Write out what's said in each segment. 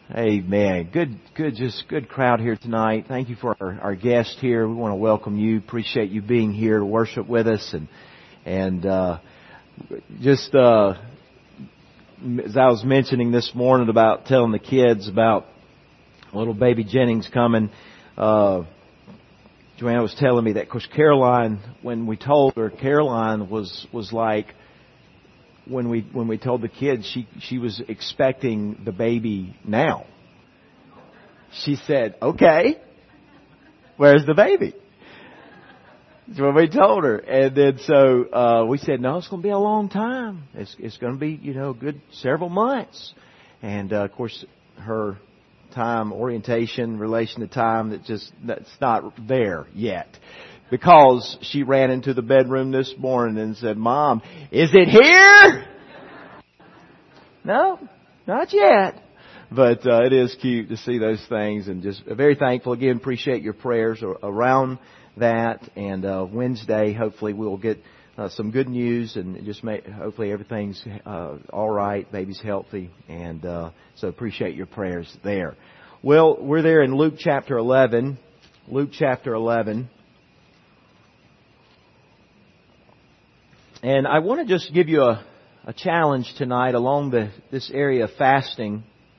Amen. Good crowd here tonight. Thank you for our guest here. We want to welcome you. Appreciate you being here to worship with us. And as I was mentioning this morning about telling the kids about little baby Jennings coming, Joanna was telling me that, of course, Caroline, when we told her, Caroline was like, when we told the kids, she was expecting the baby now. She said, "Okay, where's the baby?" That's what we told her. And then so we said, "No, it's going to be a long time. It's going to be, a good several months." And of course, her time orientation, relation to time, that's not there yet. Because she ran into the bedroom this morning and said, "Mom, is it here?" No, not yet. But it is cute to see those things, and just very thankful. Again, appreciate your prayers around that. And Wednesday, hopefully we'll get some good news, and hopefully everything's all right, baby's healthy. And so appreciate your prayers there. Well, we're there in Luke chapter 11. Luke chapter 11. And I want to just give you a challenge tonight along this area of fasting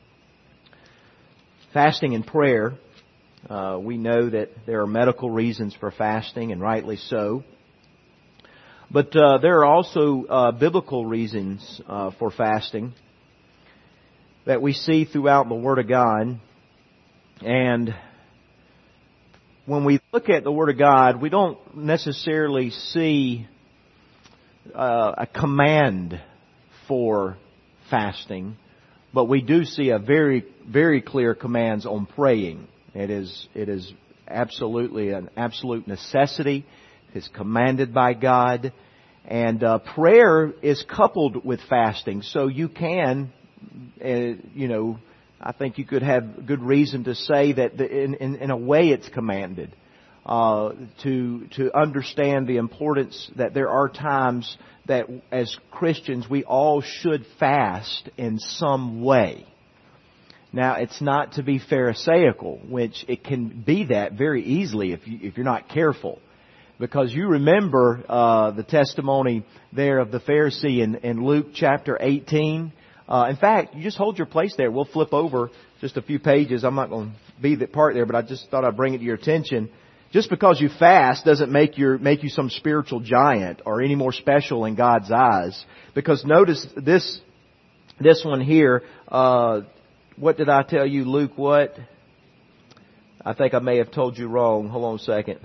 and prayer. We know that there are medical reasons for fasting, and rightly so. But there are also biblical reasons for fasting that we see throughout the Word of God. And when we look at the Word of God, we don't necessarily see a command for fasting, but we do see a very, very clear commands on praying. It is absolutely an absolute necessity. It's commanded by God, and prayer is coupled with fasting. So you can, I think you could have good reason to say that in a way it's commanded. To understand the importance that there are times that as Christians we all should fast in some way. Now, it's not to be pharisaical, which it can be that very easily if you're not careful. Because you remember the testimony there of the Pharisee in Luke chapter 18. In fact, you just hold your place there. We'll flip over just a few pages. I'm not going to be the part there, but I just thought I'd bring it to your attention. Just because you fast doesn't make you some spiritual giant or any more special in God's eyes. Because notice this one here. What did I tell you, Luke? What? I think I may have told you wrong. Hold on a second.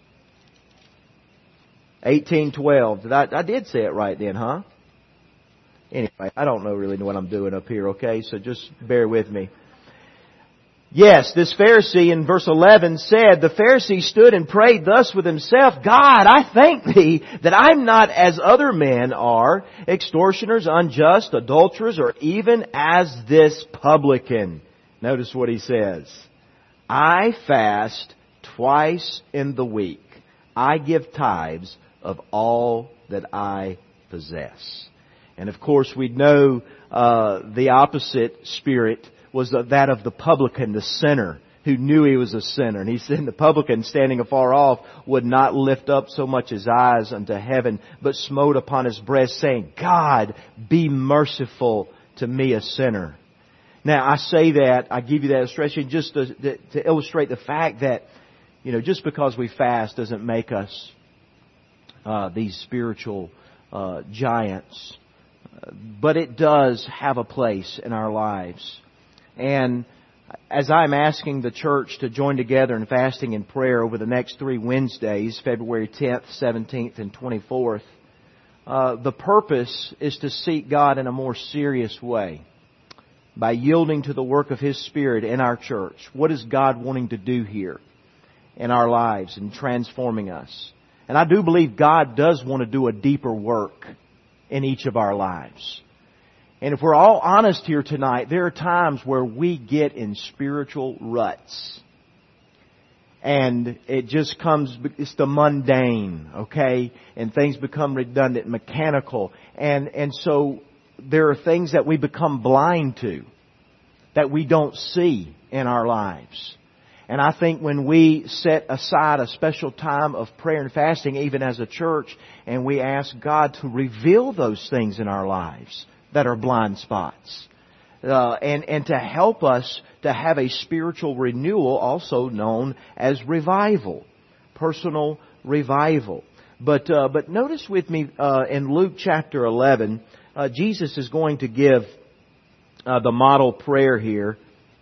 18:12. I did say it right then, huh? Anyway, I don't really know what I'm doing up here. Okay, so just bear with me. Yes, this Pharisee in verse 11 said, "The Pharisee stood and prayed thus with himself, God, I thank Thee that I'm not as other men are, extortioners, unjust, adulterers, or even as this publican." Notice what he says. "I fast twice in the week. I give tithes of all that I possess." And of course we know the opposite spirit was that of the publican, the sinner, who knew he was a sinner. And he said the publican, standing afar off, would not lift up so much his eyes unto heaven, but smote upon his breast, saying, "God, be merciful to me, a sinner." Now, I say that, I give you that illustration just to illustrate the fact that, just because we fast doesn't make us these spiritual giants. But it does have a place in our lives. And as I'm asking the church to join together in fasting and prayer over the next 3 Wednesdays, February 10th, 17th, and 24th, the purpose is to seek God in a more serious way by yielding to the work of His Spirit in our church. What is God wanting to do here in our lives and transforming us? And I do believe God does want to do a deeper work in each of our lives. And if we're all honest here tonight, there are times where we get in spiritual ruts. And it just it's the mundane, okay? And things become redundant, mechanical. And so there are things that we become blind to. that we don't see in our lives. And I think when we set aside a special time of prayer and fasting, even as a church, and we ask God to reveal those things in our lives that are blind spots, and to help us to have a spiritual renewal, also known as revival, personal revival. But notice with me in Luke chapter 11, Jesus is going to give the model prayer here.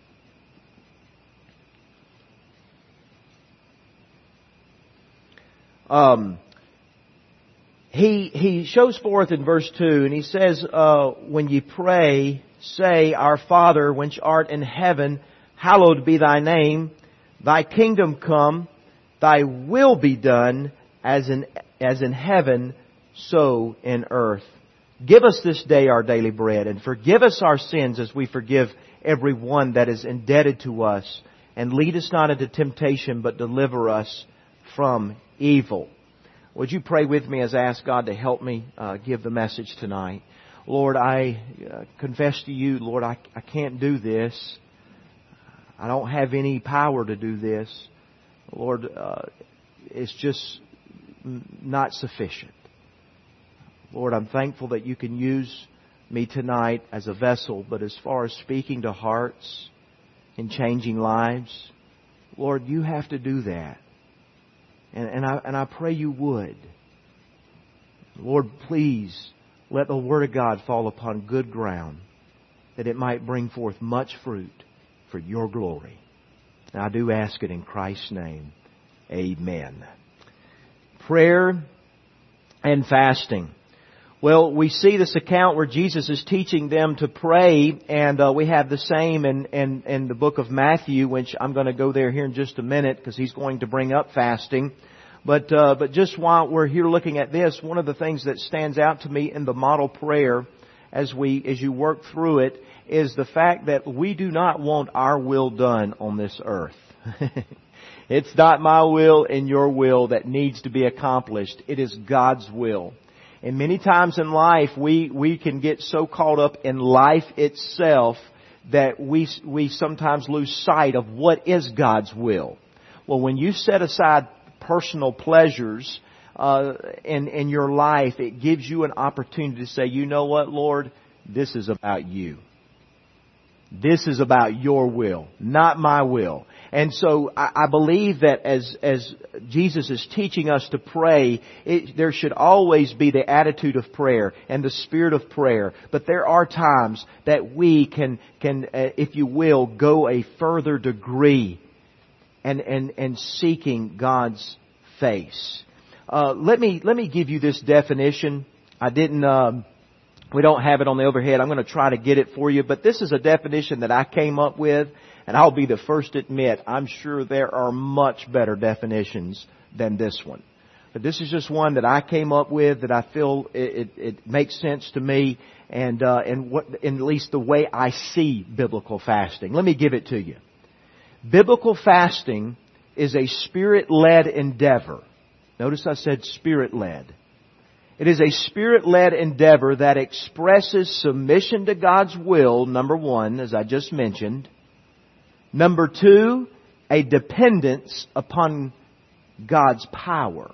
He shows forth in verse 2, and he says, when ye pray, say, Our Father, which art in heaven, hallowed be thy name. Thy kingdom come, thy will be done, as in heaven, so in earth. Give us this day our daily bread, and forgive us our sins as we forgive every one that is indebted to us. And lead us not into temptation, but deliver us from evil. Would you pray with me as I ask God to help me give the message tonight? Lord, I confess to you, Lord, I can't do this. I don't have any power to do this. Lord, it's just not sufficient. Lord, I'm thankful that you can use me tonight as a vessel, but as far as speaking to hearts and changing lives, Lord, you have to do that. And I pray you would. Lord, please let the Word of God fall upon good ground, that it might bring forth much fruit for your glory. And I do ask it in Christ's name. Amen. Prayer and fasting. Well, we see this account where Jesus is teaching them to pray, and we have the same in the book of Matthew, which I'm going to go there here in just a minute because he's going to bring up fasting. But just while we're here looking at this, one of the things that stands out to me in the model prayer as you work through it is the fact that we do not want our will done on this earth. It's not my will and your will that needs to be accomplished. It is God's will. And many times in life, we can get so caught up in life itself that we sometimes lose sight of what is God's will. Well, when you set aside personal pleasures in your life, it gives you an opportunity to say, you know what, Lord, this is about you. This is about your will, not my will. And so I believe that as Jesus is teaching us to pray, there should always be the attitude of prayer and the spirit of prayer. But there are times that we can, if you will, go a further degree and seeking God's face. Let me give you this definition. We don't have it on the overhead. I'm going to try to get it for you. But this is a definition that I came up with. And I'll be the first to admit, I'm sure there are much better definitions than this one. But this is just one that I came up with that I feel it makes sense to me and at least the way I see biblical fasting. Let me give it to you. Biblical fasting is a Spirit-led endeavor. Notice I said Spirit-led. It is a Spirit-led endeavor that expresses submission to God's will, number one, as I just mentioned. Number two, a dependence upon God's power.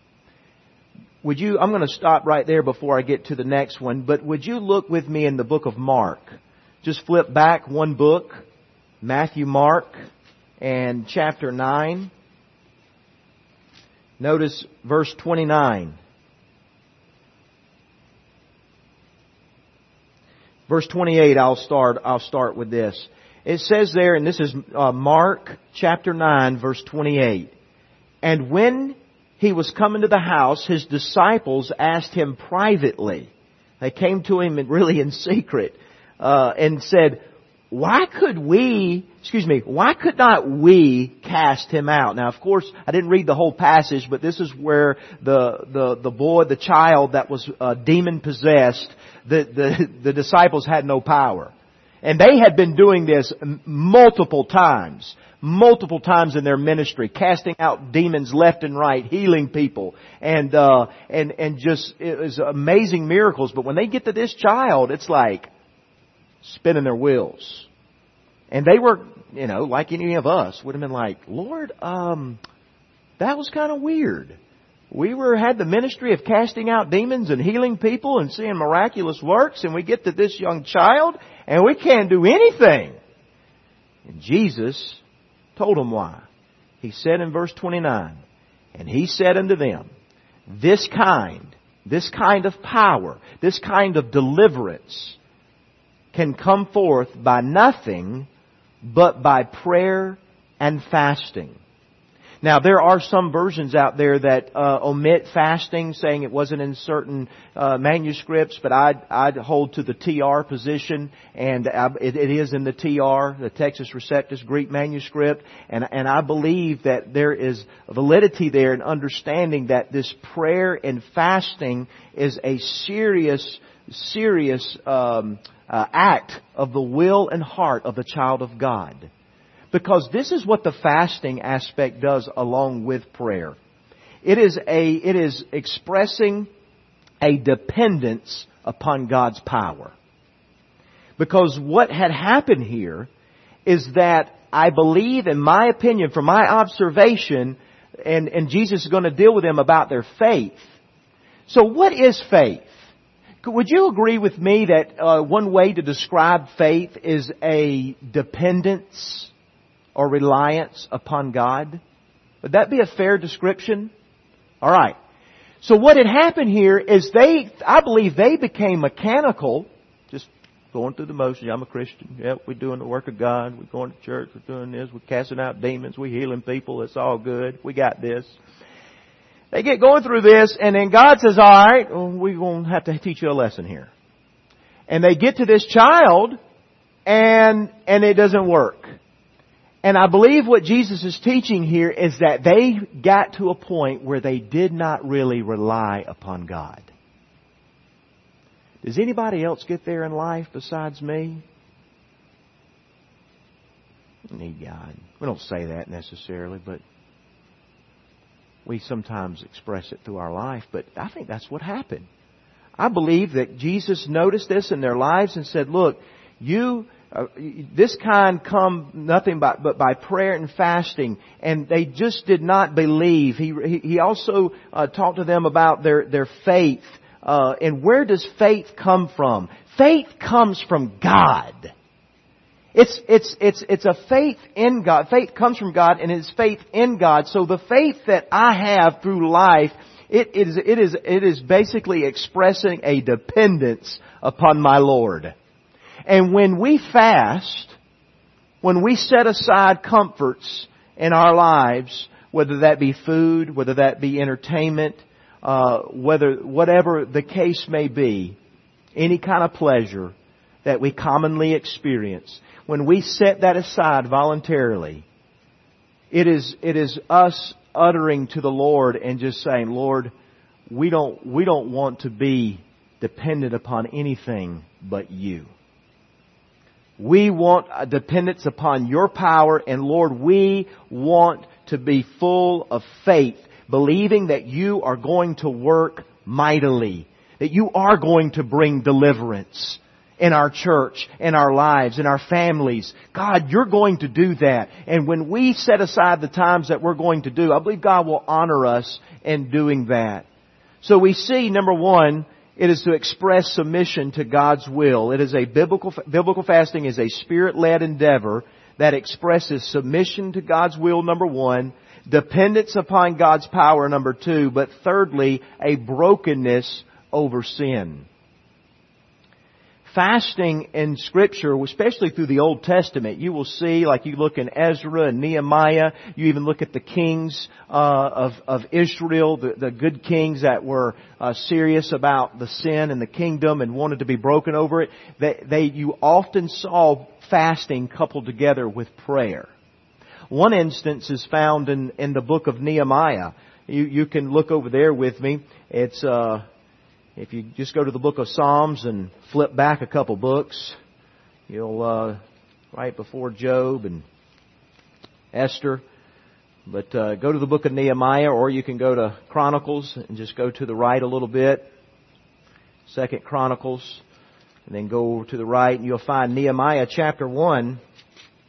I'm going to stop right there before I get to the next one, but would you look with me in the book of Mark? Just flip back one book, Matthew, Mark, and chapter 9. Notice verse 29. Verse 28, I'll start with this. It says there, and this is Mark chapter 9, verse 28. And when he was coming to the house, his disciples asked him privately. They came to him really in secret and said, why could not we cast him out? Now, of course, I didn't read the whole passage, but this is where the child that was demon possessed, the disciples had no power. And they had been doing this multiple times in their ministry, casting out demons left and right, healing people, and just, it was amazing miracles. But when they get to this child, it's like spinning their wheels. And they were, like any of us, would have been like, Lord, that was kind of weird. We had the ministry of casting out demons and healing people and seeing miraculous works, and we get to this young child, and we can't do anything. And Jesus told them why. He said in verse 29, and He said unto them, this kind of power, this kind of deliverance can come forth by nothing but by prayer and fasting. Now, there are some versions out there that omit fasting, saying it wasn't in certain manuscripts, but I'd hold to the TR position, and it is in the TR, the Textus Receptus Greek manuscript, and I believe that there is validity there in understanding that this prayer and fasting is a serious act of the will and heart of the child of God. Because this is what the fasting aspect does along with prayer. It is expressing a dependence upon God's power. Because what had happened here is that I believe, in my opinion, from my observation, and Jesus is going to deal with them about their faith. So what is faith? Would you agree with me that one way to describe faith is a dependence or reliance upon God? Would that be a fair description? All right. So what had happened here is I believe they became mechanical, just going through the motions. I'm a Christian. Yep, we're doing the work of God. We're going to church. We're doing this. We're casting out demons. We're healing people. It's all good. We got this. They get going through this, and then God says, all right, we're going to have to teach you a lesson here. And they get to this child, and it doesn't work. And I believe what Jesus is teaching here is that they got to a point where they did not really rely upon God. Does anybody else get there in life besides me? I need God. We don't say that necessarily, but we sometimes express it through our life. But I think that's what happened. I believe that Jesus noticed this in their lives and said, look, this kind come nothing but by prayer and fasting, and they just did not believe. He also talked to them about their faith. And where does faith come from? Faith comes from God. It's a faith in God. Faith comes from God, and it's faith in God. So the faith that I have through life, it is basically expressing a dependence upon my Lord. And when we fast, when we set aside comforts in our lives, whether that be food, whether that be entertainment, whatever the case may be, any kind of pleasure that we commonly experience, when we set that aside voluntarily, it is us uttering to the Lord and just saying, Lord, we don't want to be dependent upon anything but You. We want a dependence upon Your power, and Lord, we want to be full of faith, believing that You are going to work mightily, that You are going to bring deliverance in our church, in our lives, in our families. God, You're going to do that. And when we set aside the times that we're going to do, I believe God will honor us in doing that. So we see, number one, it is to express submission to God's will. It is a biblical fasting is a Spirit-led endeavor that expresses submission to God's will, number one, dependence upon God's power, number two, but thirdly, a brokenness over sin. Fasting in Scripture, especially through the Old Testament, you will see, like you look in Ezra and Nehemiah, you even look at the kings of Israel, the good kings that were serious about the sin and the kingdom and wanted to be broken over it. You often saw fasting coupled together with prayer. One instance is found in the book of Nehemiah. You can look over there with me. It's if you just go to the book of Psalms and flip back a couple books, you'll right before Job and Esther. But go to the book of Nehemiah, or you can go to Chronicles and just go to the right a little bit. 2 Chronicles, and then go over to the right, and you'll find Nehemiah chapter 1.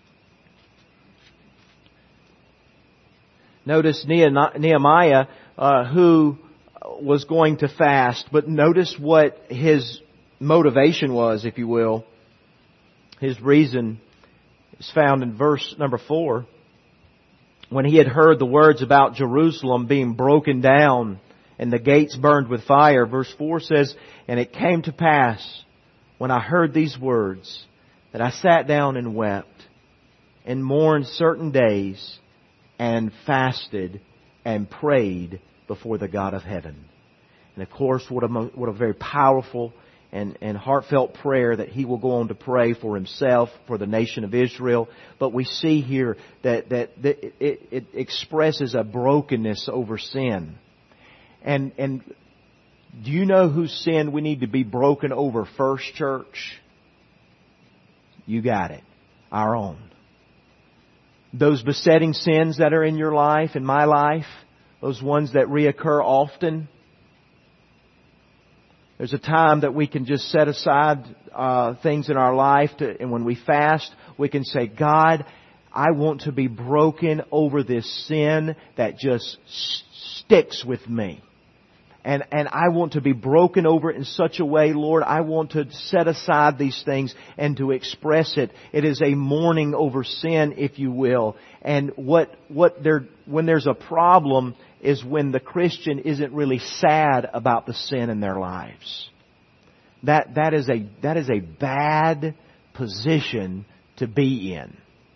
Notice Nehemiah, who was going to fast, but notice what his motivation was, if you will. His reason is found in verse number 4. When he had heard the words about Jerusalem being broken down and the gates burned with fire, verse 4 says, "And it came to pass, when I heard these words, that I sat down and wept, and mourned certain days, and fasted, and prayed before the God of heaven." And of course, what a very powerful and heartfelt prayer that he will go on to pray for himself, for the nation of Israel. But we see here that it expresses a brokenness over sin. And do you know whose sin we need to be broken over first, church? You got it. Our own. Those besetting sins that are in your life, in my life, those ones that reoccur often. There's a time that we can just set aside things in our life, and when we fast, we can say, "God, I want to be broken over this sin that just sticks with me. And I want to be broken over it in such a way, Lord, I want to set aside these things and to express it." It is a mourning over sin, if you will. And when there's a problem is when the Christian isn't really sad about the sin in their lives. That is a bad position to be in.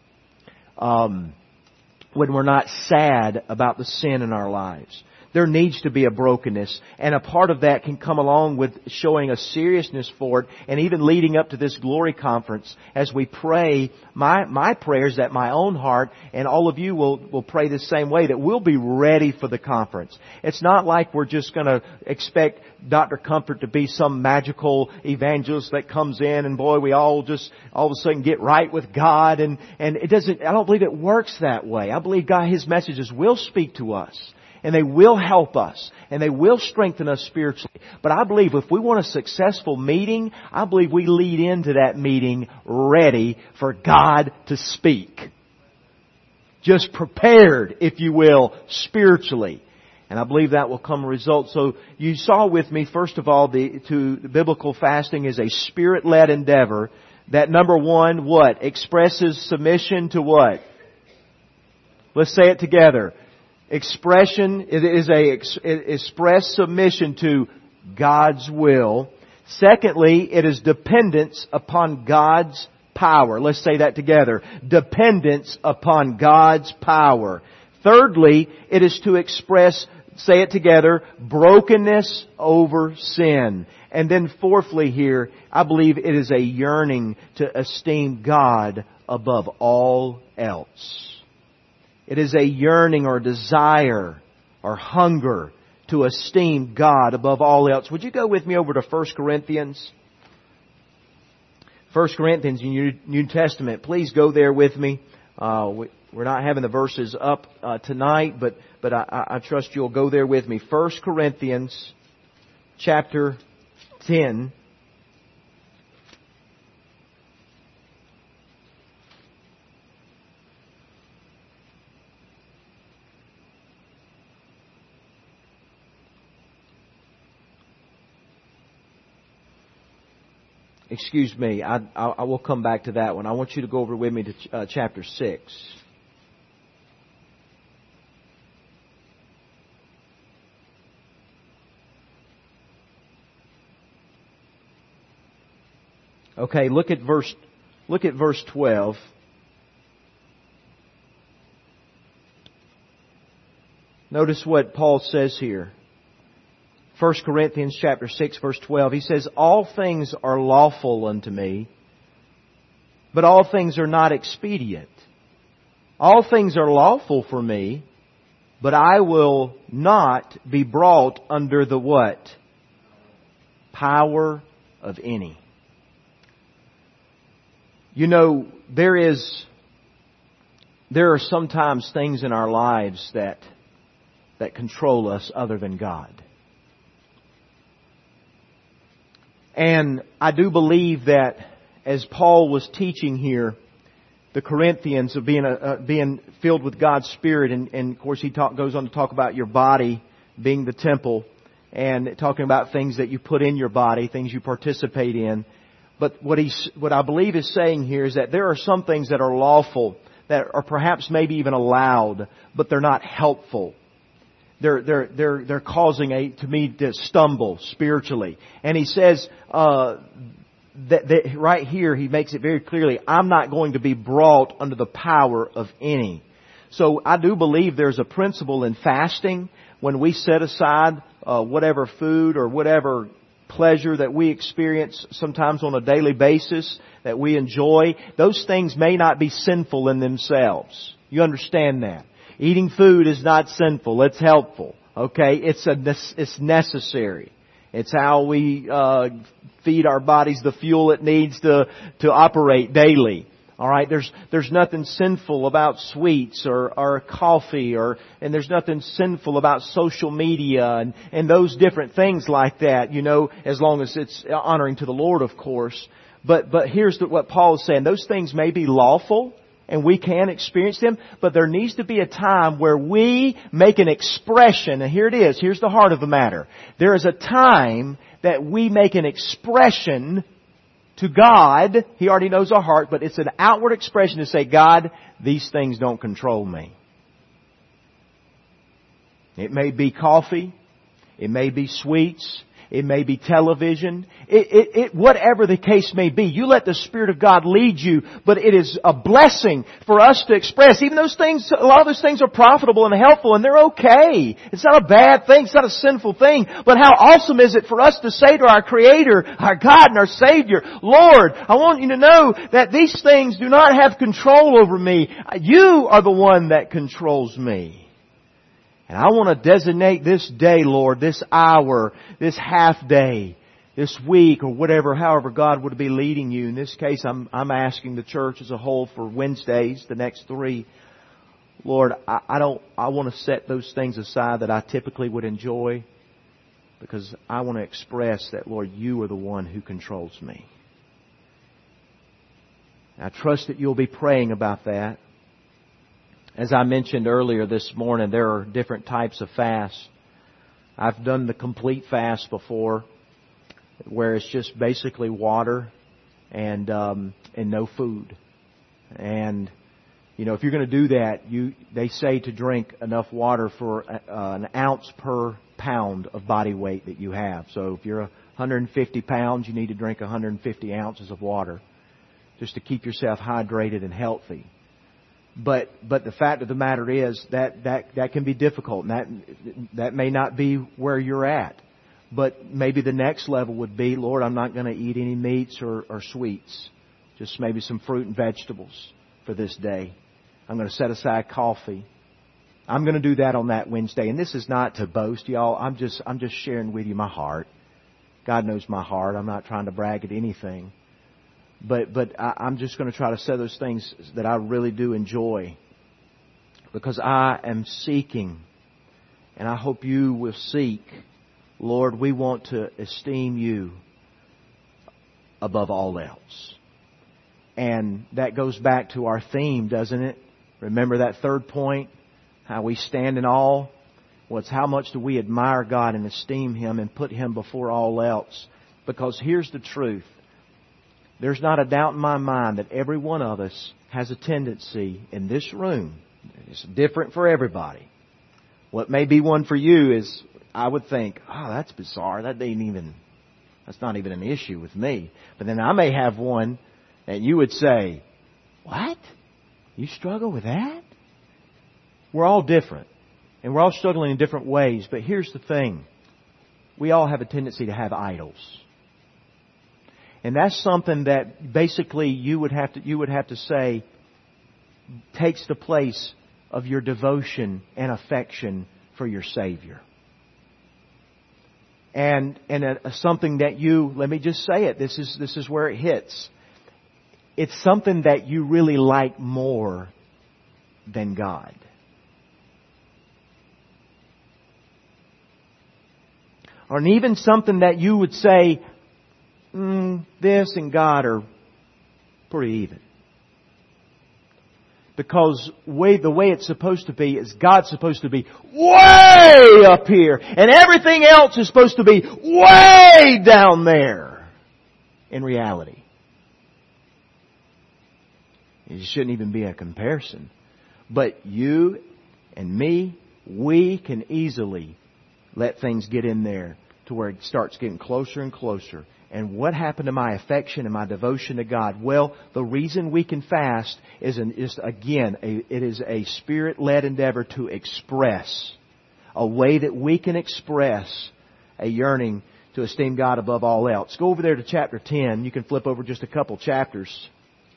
When we're not sad about the sin in our lives. There needs to be a brokenness, and a part of that can come along with showing a seriousness for it, and even leading up to this glory conference as we pray. My prayer is that my own heart and all of you will pray the same way, that we'll be ready for the conference. It's not like we're just going to expect Dr. Comfort to be some magical evangelist that comes in and boy, we all of a sudden get right with God, and it doesn't. I don't believe it works that way. I believe God, His messages will speak to us. And they will help us. And they will strengthen us spiritually. But I believe if we want a successful meeting, I believe we lead into that meeting ready for God to speak. Just prepared, if you will, spiritually. And I believe that will come a result. So you saw with me, first of all, the biblical fasting is a Spirit-led endeavor. That number one, what? Expresses submission to what? Let's say it together. Expression, it is express submission to God's will. Secondly, it is dependence upon God's power. Let's say that together. Dependence upon God's power. Thirdly, it is to express, say it together, brokenness over sin. And then fourthly here, I believe it is a yearning to esteem God above all else. It is a yearning or desire or hunger to esteem God above all else. Would you go with me over to 1 Corinthians? 1 Corinthians in your New Testament. Please go there with me. We're not having the verses up tonight, but I trust you'll go there with me. 1 Corinthians chapter 10. Excuse me, I will come back to that one. I want you to go over with me to chapter 6. Okay, look at verse 12. Notice what Paul says here. 1 Corinthians chapter 6 verse 12, he says, "All things are lawful unto me, but all things are not expedient. All things are lawful for me, but I will not be brought under the" what? Power of any. You know, there are sometimes things in our lives that control us other than God. And I do believe that as Paul was teaching here, the Corinthians of being filled with God's Spirit, and of course he goes on to talk about your body being the temple, and talking about things that you put in your body, things you participate in. But what I believe is saying here is that there are some things that are lawful, that are perhaps maybe even allowed, but they're not helpful. They're causing to me to stumble spiritually. And he says that right here he makes it very clearly, I'm not going to be brought under the power of any. So I do believe there's a principle in fasting when we set aside whatever food or whatever pleasure that we experience sometimes on a daily basis that we enjoy. Those things may not be sinful in themselves. You understand that? Eating food is not sinful. It's helpful. Okay? It's necessary. It's how we feed our bodies the fuel it needs to operate daily. All right, there's nothing sinful about sweets or coffee and there's nothing sinful about social media and those different things like that, as long as it's honoring to the Lord, of course. But here's what Paul is saying. Those things may be lawful and we can experience them, but there needs to be a time where we make an expression, and here it is, here's the heart of the matter. There is a time that we make an expression to God. He already knows our heart, but it's an outward expression to say, God, these things don't control me. It may be coffee. It may be sweets. It may be television. Whatever the case may be, you let the Spirit of God lead you, but it is a blessing for us to express. Even those things, a lot of those things are profitable and helpful and they're okay. It's not a bad thing. It's not a sinful thing. But how awesome is it for us to say to our Creator, our God and our Savior, Lord, I want you to know that these things do not have control over me. You are the one that controls me. And I want to designate this day, Lord, this hour, this half day, this week, or whatever, however God would be leading you. In this case, I'm asking the church as a whole for Wednesdays, the next 3. Lord, I want to set those things aside that I typically would enjoy, because I want to express that, Lord, you are the one who controls me. I trust that you'll be praying about that. As I mentioned earlier this morning, there are different types of fasts. I've done the complete fast before, where it's just basically water and no food. And if you're going to do that, they say to drink enough water for an ounce per pound of body weight that you have. So if you're 150 pounds, you need to drink 150 ounces of water just to keep yourself hydrated and healthy. But the fact of the matter is that can be difficult, and that may not be where you're at. But maybe the next level would be, Lord, I'm not going to eat any meats or sweets. Just maybe some fruit and vegetables for this day. I'm going to set aside coffee. I'm going to do that on that Wednesday. And this is not to boast, y'all. I'm just sharing with you my heart. God knows my heart. I'm not trying to brag at anything. But I'm just going to try to say those things that I really do enjoy, because I am seeking, and I hope you will seek. Lord, we want to esteem you above all else. And that goes back to our theme, doesn't it? Remember that third point? How we stand in awe? Well, it's how much do we admire God and esteem Him and put Him before all else. Because here's the truth. There's not a doubt in my mind that every one of us has a tendency in this room. It's different for everybody. What may be one for you is, I would think, oh, that's bizarre. That's not even an issue with me. But then I may have one and you would say, what? You struggle with that? We're all different. And we're all struggling in different ways. But here's the thing. We all have a tendency to have idols. And that's something that basically you would have to say takes the place of your devotion and affection for your Savior. And something that let me just say it, this is where it hits. It's something that you really like more than God. Or even something that you would say, this and God are pretty even. Because the way it's supposed to be is God's supposed to be way up here. And everything else is supposed to be way down there in reality. It shouldn't even be a comparison. But you and me, we can easily let things get in there to where it starts getting closer and closer. And what happened to my affection and my devotion to God? Well, the reason we can fast is it is a Spirit-led endeavor to express, a way that we can express a yearning to esteem God above all else. Go over there to chapter 10. You can flip over just a couple chapters.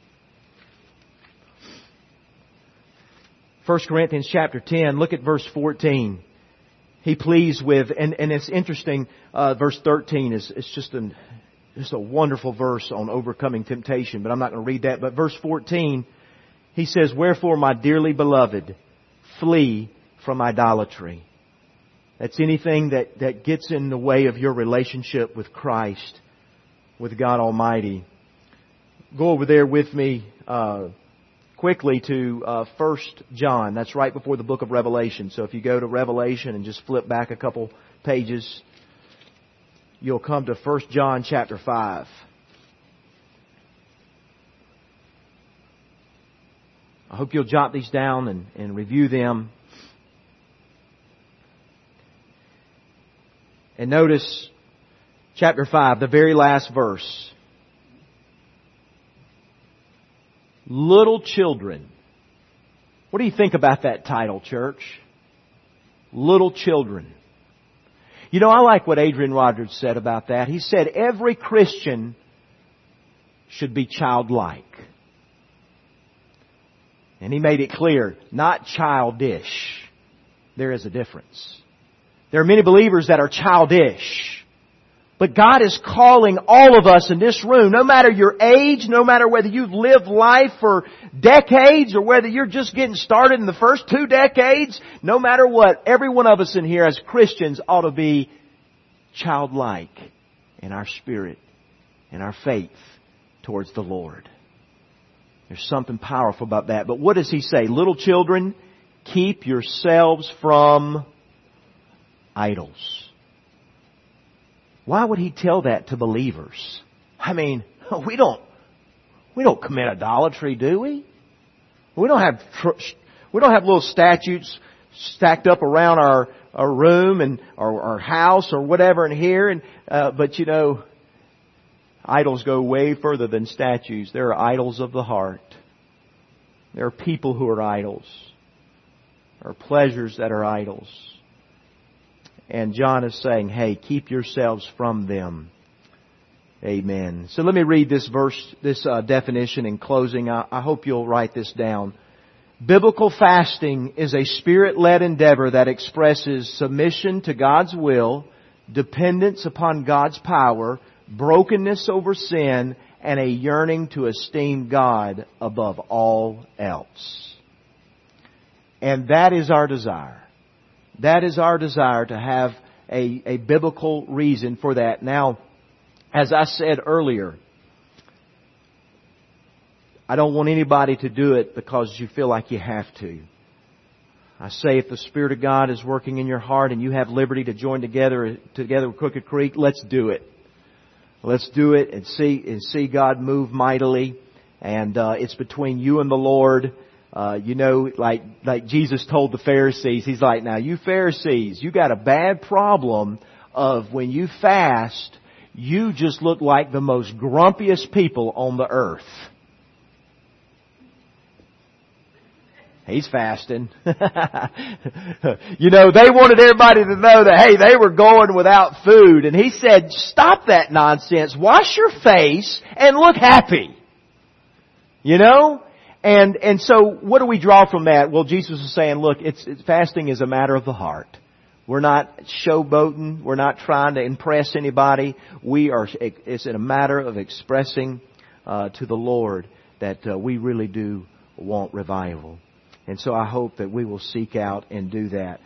1 Corinthians chapter 10, look at verse 14. He pleads with, and it's interesting, verse 13 is just a wonderful verse on overcoming temptation, but I'm not going to read that. But verse 14, he says, "Wherefore, my dearly beloved, flee from idolatry." That's anything that gets in the way of your relationship with Christ, with God Almighty. Go over there with me quickly to 1 John. That's right before the book of Revelation. So if you go to Revelation and just flip back a couple pages, you'll come to 1 John chapter 5. I hope you'll jot these down and review them. And notice chapter 5, the very last verse. Little children. What do you think about that title, church? Little children. You know, I like what Adrian Rogers said about that. He said every Christian should be childlike. And he made it clear, not childish. There is a difference. There are many believers that are childish. But God is calling all of us in this room, no matter your age, no matter whether you've lived life for decades or whether you're just getting started in the first 2 decades, no matter what, every one of us in here as Christians ought to be childlike in our spirit, in our faith towards the Lord. There's something powerful about that. But what does He say? Little children, keep yourselves from idols. Why would He tell that to believers? I mean, we don't commit idolatry, do we? We don't have little statues stacked up around our room and our house or whatever in here. But you know, idols go way further than statues. There are idols of the heart. There are people who are idols. There are pleasures that are idols. And John is saying, hey, keep yourselves from them. Amen. So let me read this verse, this definition in closing. I hope you'll write this down. Biblical fasting is a Spirit-led endeavor that expresses submission to God's will, dependence upon God's power, brokenness over sin, and a yearning to esteem God above all else. And that is our desire. That is our desire, to have a biblical reason for that. Now, as I said earlier, I don't want anybody to do it because you feel like you have to. I say if the Spirit of God is working in your heart and you have liberty to join together with Crooked Creek, let's do it. Let's do it and see God move mightily. And it's between you and the Lord. You know, like Jesus told the Pharisees, He's like, now you Pharisees, you got a bad problem of when you fast, you just look like the most grumpiest people on the earth. He's fasting. You know, they wanted everybody to know that, hey, they were going without food. And He said, stop that nonsense. Wash your face and look happy. You know? And so what do we draw from that? Well, Jesus is saying, look, fasting is a matter of the heart. We're not showboating. We're not trying to impress anybody. It's a matter of expressing to the Lord that we really do want revival. And so I hope that we will seek out and do that.